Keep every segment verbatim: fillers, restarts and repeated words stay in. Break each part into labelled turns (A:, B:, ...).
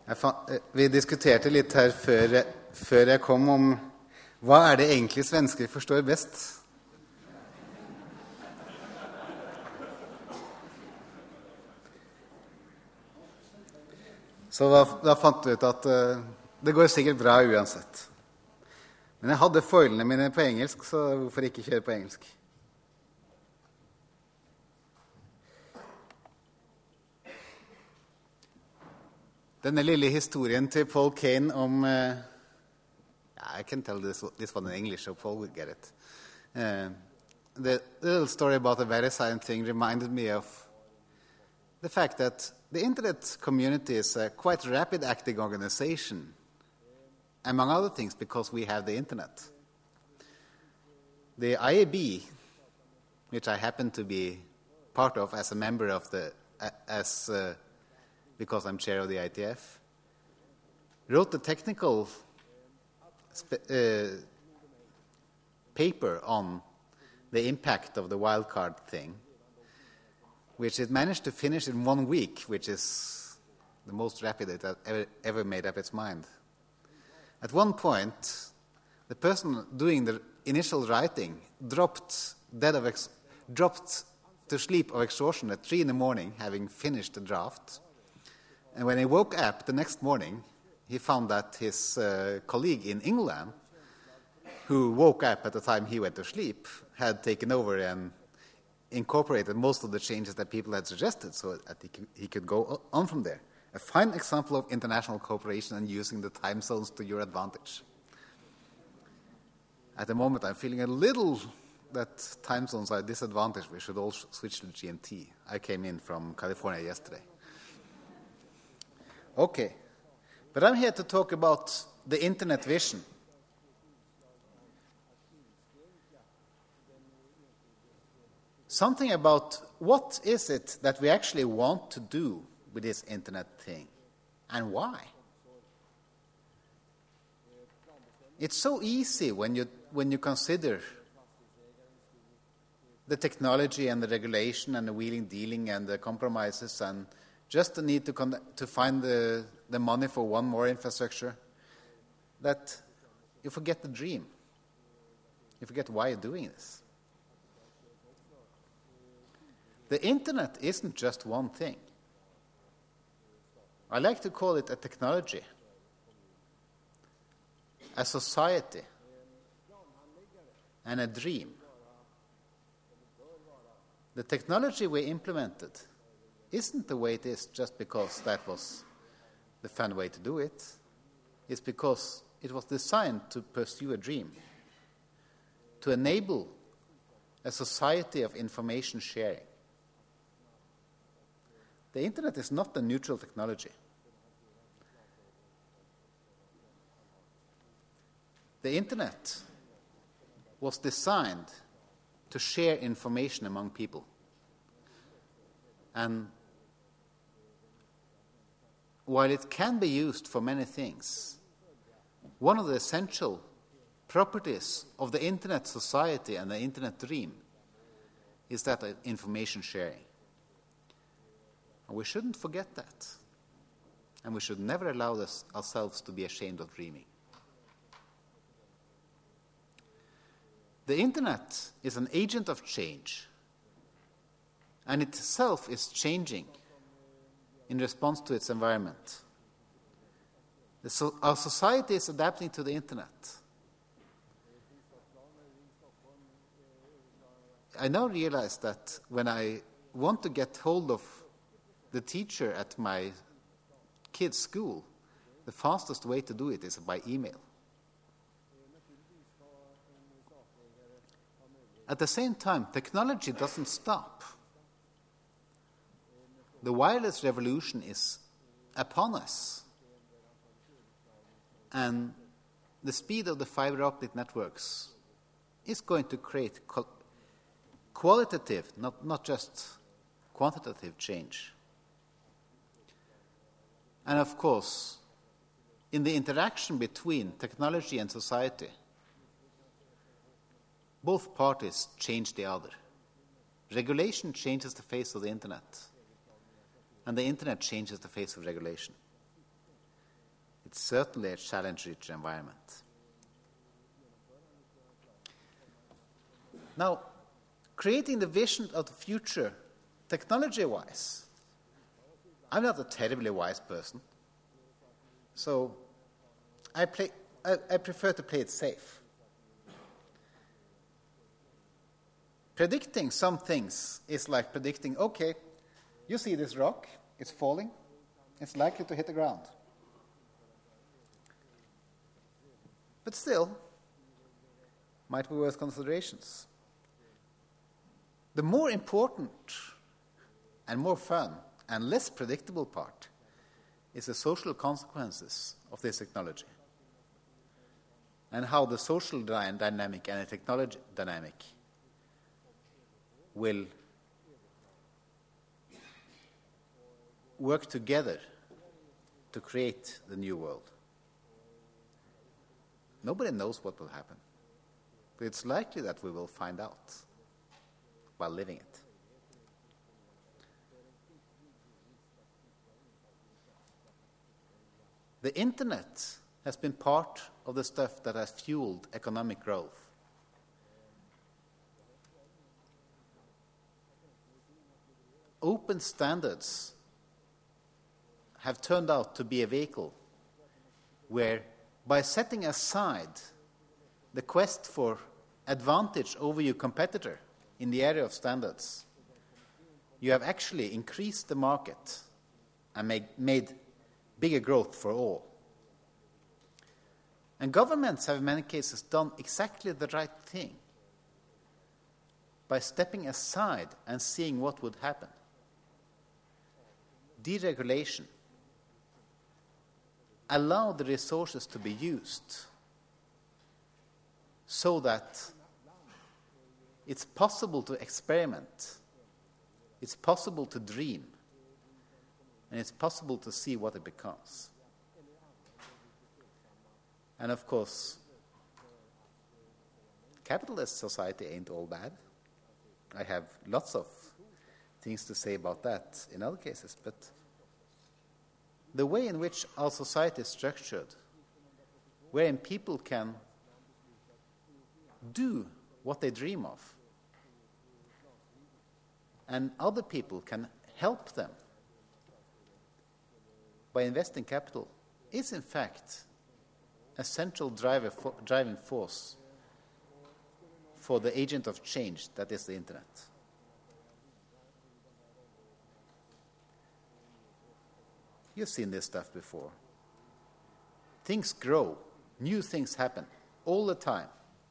A: Jeg fant, vi diskuterte litt her før, før jeg kom om hva er det egentlig svensker forstår best. Så da, da fant vi ut at uh, det går sikkert bra uansett. Men jeg hadde foilene mine på engelsk, så hvorfor ikke kjøre på engelsk? Denne lille historien til Paul Kane om... Uh, yeah, I can tell this, this one in English, so Paul would get it. Uh, the little story about the VeriSign thing reminded me of the fact that the Internet community is a quite rapid-acting organization, among other things, because we have the Internet. The I A B, which I happen to be part of as a member of the... Uh, as uh, because I'm chair of the I T F, wrote the technical spe- uh, paper on the impact of the wildcard thing, which it managed to finish in one week, which is the most rapid it had ever, ever made up its mind. At one point, the person doing the initial writing dropped dead of ex- dropped to sleep of exhaustion at three in the morning, having finished the draft. And when he woke up the next morning, he found that his uh, colleague in England, who woke up at the time he went to sleep, had taken over and incorporated most of the changes that people had suggested so that he could, he could go on from there. A fine example of international cooperation and using the time zones to your advantage. At the moment, I'm feeling a little that time zones are a disadvantage. We should all switch to G M T. I came in from California yesterday. Okay, but I'm here to talk about the Internet vision. Something about what is it that we actually want to do with this Internet thing, and why? It's so easy when you when you consider the technology and the regulation and the wheeling, dealing and the compromises and just the need to con- to find the, the money for one more infrastructure, that you forget the dream. You forget why you're doing this. The Internet isn't just one thing. I like to call it a technology, a society, and a dream. The technology we implemented isn't the way it is just because that was the fun way to do it. It's because it was designed to pursue a dream, to enable a society of information sharing. The Internet is not a neutral technology. The Internet was designed to share information among people. And while it can be used for many things, one of the essential properties of the Internet society and the Internet dream is that of information sharing. And we shouldn't forget that. And we should never allow this, ourselves to be ashamed of dreaming. The Internet is an agent of change, and itself is changing in response to its environment. The so, our society is adapting to the Internet. I now realize that when I want to get hold of the teacher at my kid's school, the fastest way to do it is by email. At the same time, technology doesn't stop. The wireless revolution is upon us. And the speed of the fiber optic networks is going to create qualitative, not, not just quantitative change. And of course, in the interaction between technology and society, both parties change the other. Regulation changes the face of the Internet, and the Internet changes the face of regulation. It's certainly a challenge-rich environment. Now, creating the vision of the future, technology-wise, I'm not a terribly wise person, so I, play, I, I prefer to play it safe. Predicting some things is like predicting, okay, you see this rock, it's falling, it's likely to hit the ground. But still, might be worth considerations. The more important and more fun and less predictable part is the social consequences of this technology and how the social dy- dynamic and the technology dynamic will work together to create the new world. Nobody knows what will happen, but it's likely that we will find out while living it. The internet has been part of the stuff that has fueled economic growth. Open standards have turned out to be a vehicle where, by setting aside the quest for advantage over your competitor in the area of standards, you have actually increased the market and made, made bigger growth for all. And governments have in many cases done exactly the right thing by stepping aside and seeing what would happen. Deregulation. Allow the resources to be used so that it's possible to experiment, it's possible to dream, and it's possible to see what it becomes. And of course, capitalist society ain't all bad. I have lots of things to say about that in other cases, but the way in which our society is structured, wherein people can do what they dream of, and other people can help them by investing capital, is in fact a central driver for, driving force for the agent of change that is the internet. You've seen this stuff before. Things grow, new things happen all the time.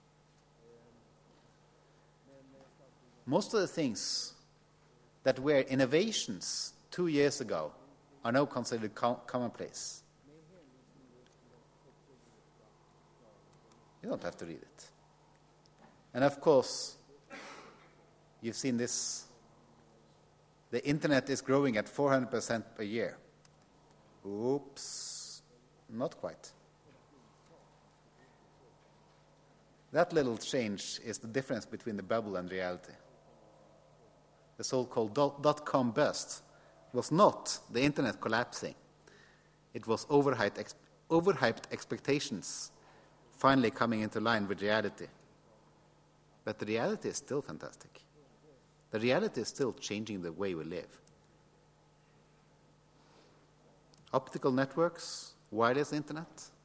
A: Most of the things that were innovations two years ago are now considered com- commonplace. You don't have to read it. And of course, you've seen this. The internet is growing at four hundred percent per year. Oops, not quite. That little change is the difference between the bubble and reality. The so-called dot-com bust was not the internet collapsing. It was overhyped, ex- overhyped expectations finally coming into line with reality. But the reality is still fantastic. The reality is still changing the way we live. Optical networks, wireless internet.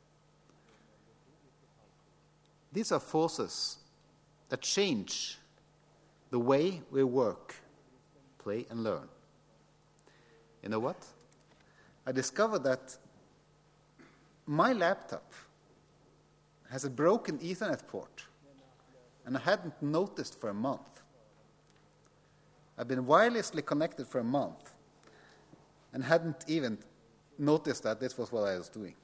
A: These are forces that change the way we work, play, and learn. You know what? I discovered that my laptop has a broken Ethernet port, and I hadn't noticed for a month. I've been wirelessly connected for a month and hadn't even noticed that this was what I was doing.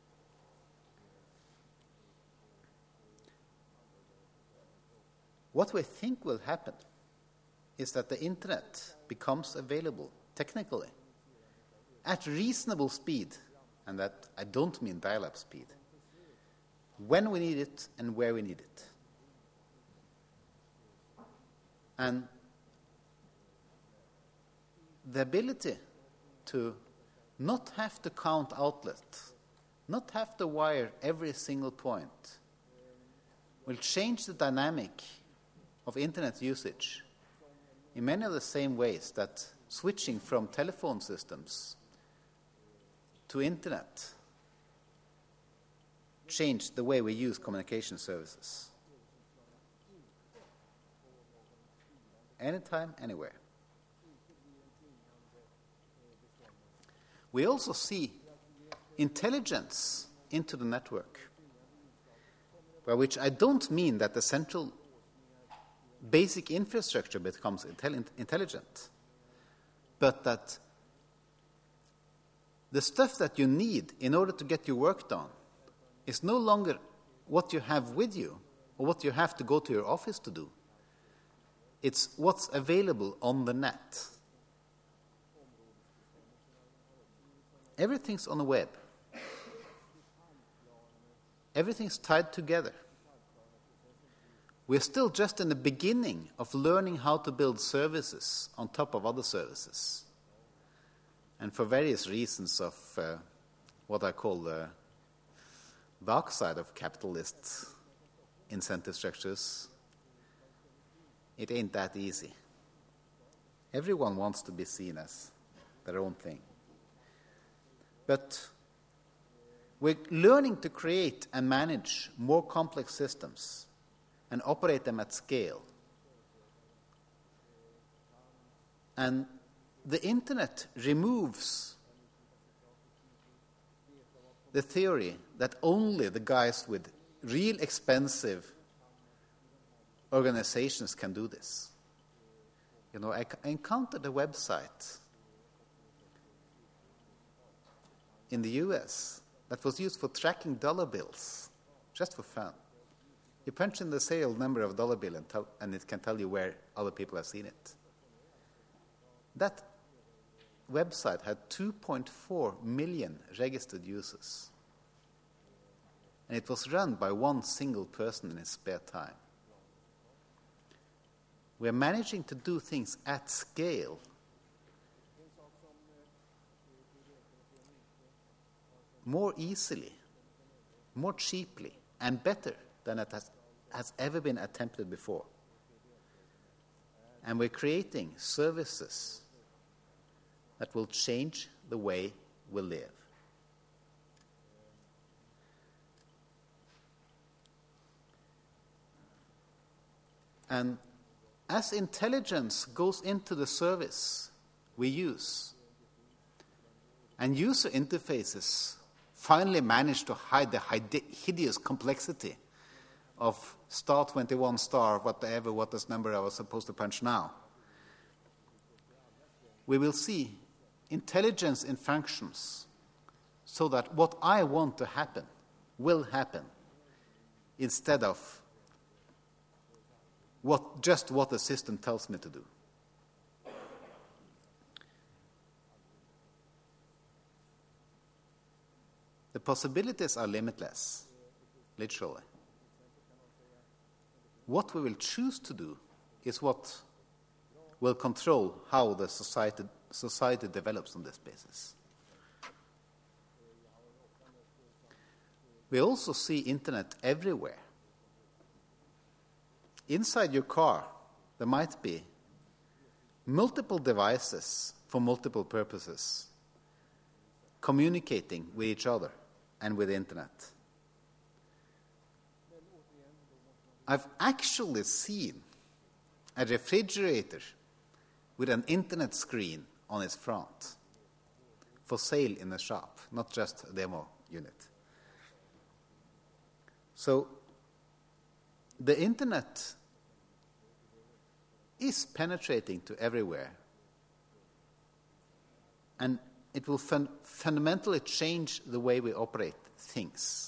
A: What we think will happen is that the internet becomes available technically at reasonable speed, and that I don't mean dial-up speed, when we need it and where we need it. And the ability to not have to count outlets not have to wire every single point, will change the dynamic of internet usage in many of the same ways that switching from telephone systems to internet changed the way we use communication services. Anytime, anywhere. We also see intelligence into the network, by which I don't mean that the central basic infrastructure becomes intelli- intelligent, but that the stuff that you need in order to get your work done is no longer what you have with you or what you have to go to your office to do. It's what's available on the net. Everything's on the web. Everything's tied together. We're still just in the beginning of learning how to build services on top of other services. And for various reasons of uh, what I call the dark side of capitalist incentive structures, it ain't that easy. Everyone wants to be seen as their own thing. But we're learning to create and manage more complex systems and operate them at scale. And the internet removes the theory that only the guys with real expensive organizations can do this. You know, I encountered a website in the U S that was used for tracking dollar bills, just for fun. You punch in the serial number of a dollar bill and, tell, and it can tell you where other people have seen it. That website had two point four million registered users. And it was run by one single person in his spare time. We're managing to do things at scale. More easily, more cheaply, and better than it has, has ever been attempted before. And we're creating services that will change the way we live. And as intelligence goes into the service we use, and user interfaces finally manage to hide the hideous complexity of star twenty-one star, whatever, what this number I was supposed to punch now, we will see intelligence in functions so that what I want to happen will happen instead of what just what the system tells me to do. The possibilities are limitless, literally. What we will choose to do is what will control how the society, society develops on this basis. We also see internet everywhere. Inside your car, there might be multiple devices for multiple purposes, communicating with each other and with the internet. I've actually seen a refrigerator with an internet screen on its front for sale in a shop, not just a demo unit. So the internet is penetrating to everywhere, and it will fun- fundamentally change the way we operate things.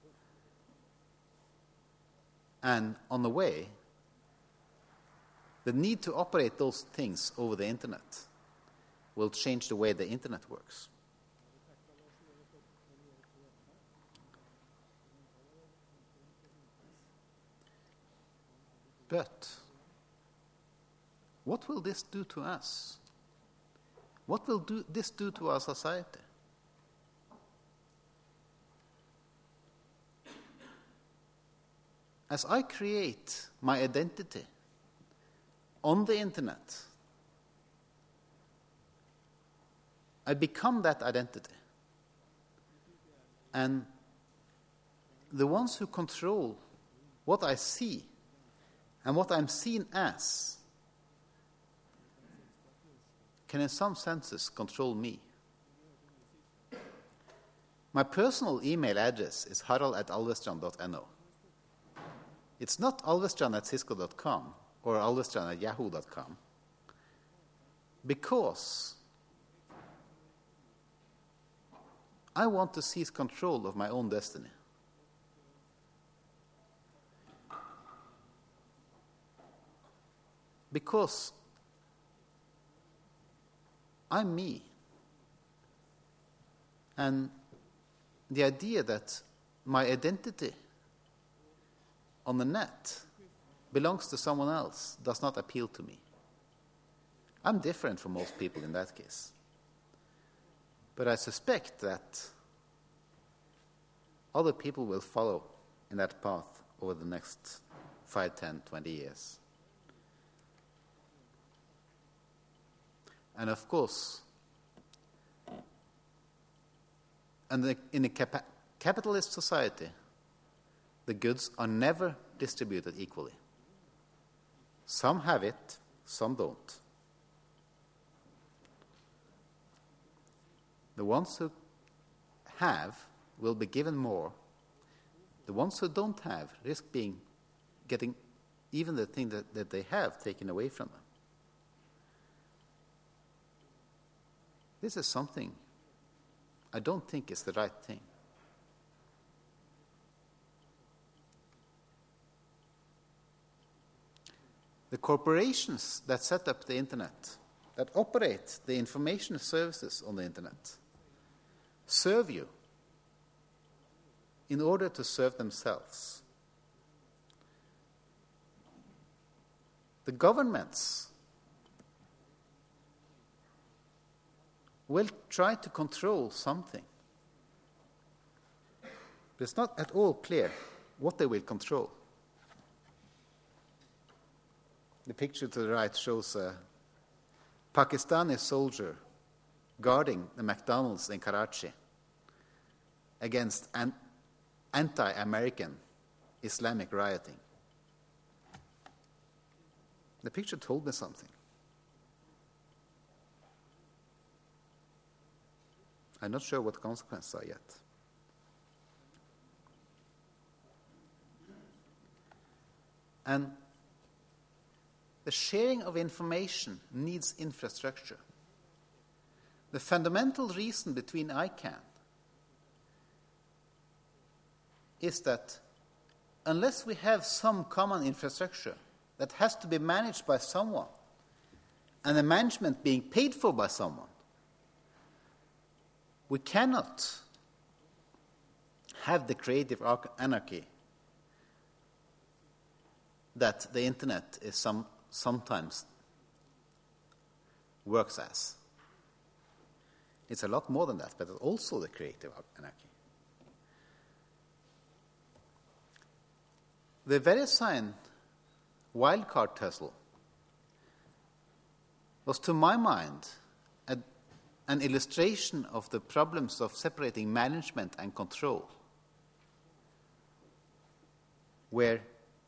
A: And on the way, the need to operate those things over the internet will change the way the internet works. But what will this do to us? What will do, this do to our society? as I create my identity on the internet, I become that identity. And the ones who control what I see and what I'm seen as can in some senses control me. My personal email address is harald at alvestrand dot no. It's not alvestrand at cisco dot com or alvestrand at yahoo dot com, because I want to seize control of my own destiny. Because I'm me. And the idea that my identity on the net belongs to someone else does not appeal to me. I'm different from most people in that case. But I suspect that other people will follow in that path over the next five, ten, twenty years. And of course, and the, in a capa- capitalist society, the goods are never distributed equally. Some have it, some don't. The ones who have will be given more. The ones who don't have risk being getting even the thing that, that they have taken away from them. This is something I don't think is the right thing. The corporations that set up the internet, that operate the information services on the internet, serve you in order to serve themselves. The governments will try to control something. But it's not at all clear what they will control. The picture to the right shows a Pakistani soldier guarding the McDonald's in Karachi against an anti-American Islamic rioting. The picture told me something. I'm not sure what the consequences are yet. And the sharing of information needs infrastructure. The fundamental reason between ICANN is that unless we have some common infrastructure that has to be managed by someone, and the management being paid for by someone, we cannot have the creative anarchy that the internet is some, sometimes works as. It's a lot more than that, but it's also the creative anarchy. The VeriSign wildcard tussle was, to my mind, a, an illustration of the problems of separating management and control, where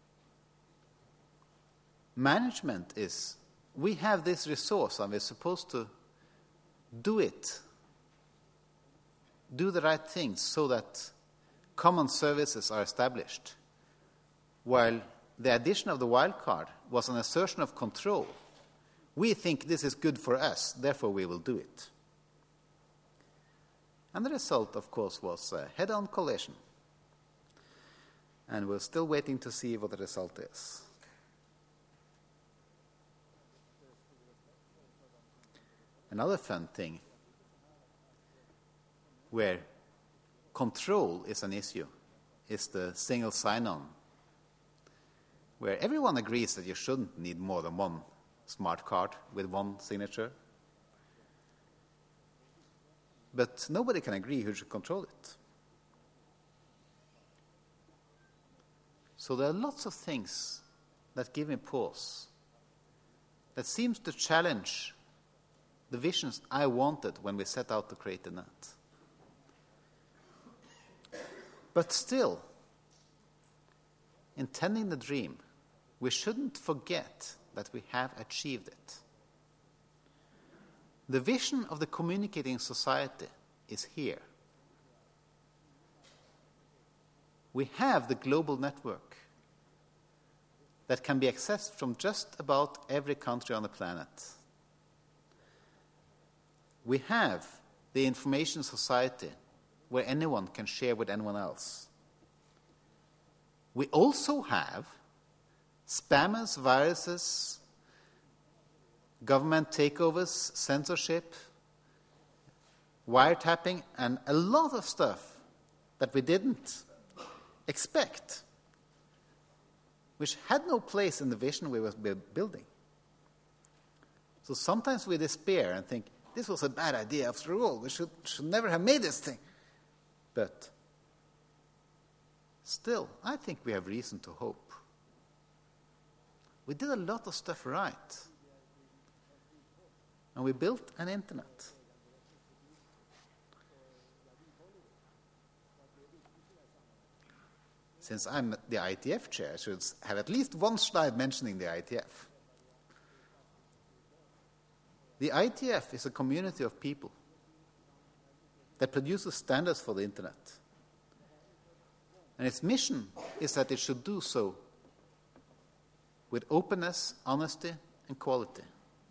A: management is, we have this resource and we're supposed to do it, do the right things so that common services are established, while the addition of the wildcard was an assertion of control. We think this is good for us, therefore we will do it. And the result, of course, was a head-on collision. And we're still waiting to see what the result is. Another fun thing where control is an issue is the single sign-on, where everyone agrees that you shouldn't need more than one smart card with one signature. But nobody can agree who should control it. So there are lots of things that give me pause, that seems to challenge the visions I wanted when we set out to create the net. But still, in tending the dream, we shouldn't forget that we have achieved it. The vision of the communicating society is here. We have the global network that can be accessed from just about every country on the planet. We have the information society where anyone can share with anyone else. We also have spammers, viruses, government takeovers, censorship, wiretapping, and a lot of stuff that we didn't expect, which had no place in the vision we were building. So sometimes we despair and think, this was a bad idea after all. We should, should never have made this thing. But still, I think we have reason to hope. We did a lot of stuff right. And we built an internet. Since I'm the I T F chair, I should have at least one slide mentioning the I T F. The I T F is a community of people that produces standards for the internet. And its mission is that it should do so with openness, honesty, and quality.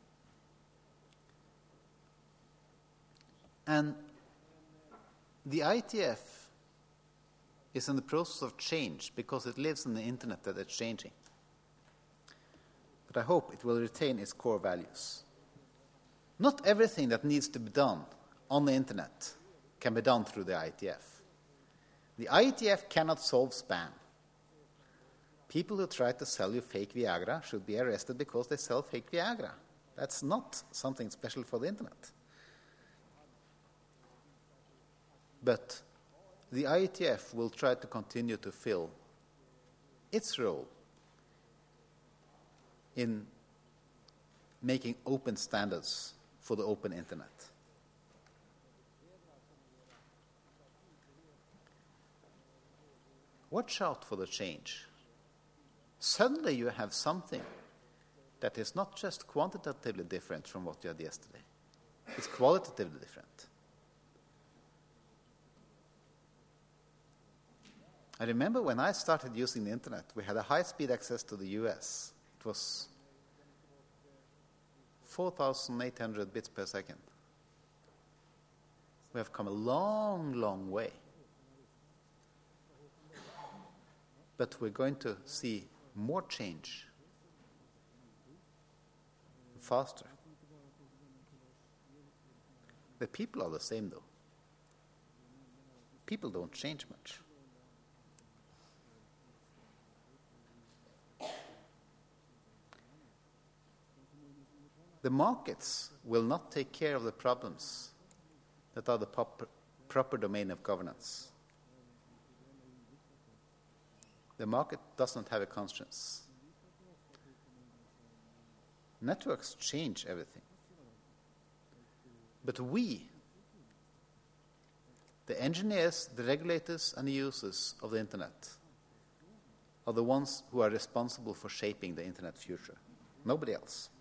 A: And the I T F is in the process of change because it lives in the internet that it's changing. But I hope it will retain its core values. Not everything that needs to be done on the internet can be done through the I T F. The I T F cannot solve spam. People who try to sell you fake Viagra should be arrested because they sell fake Viagra. That's not something special for the internet. But the I T F will try to continue to fill its role in making open standards for the open internet. Watch out for the change. Suddenly you have something that is not just quantitatively different from what you had yesterday. It's qualitatively different. I remember when I started using the internet, we had a high-speed access to the U S. It was four thousand eight hundred bits per second. We have come a long, long way. But we're going to see more change, faster. The people are the same, though. People don't change much. The markets will not take care of the problems that are the proper, proper domain of governance. The market does not have a conscience. Networks change everything. But we, the engineers, the regulators, and the users of the internet, are the ones who are responsible for shaping the internet future. Nobody else.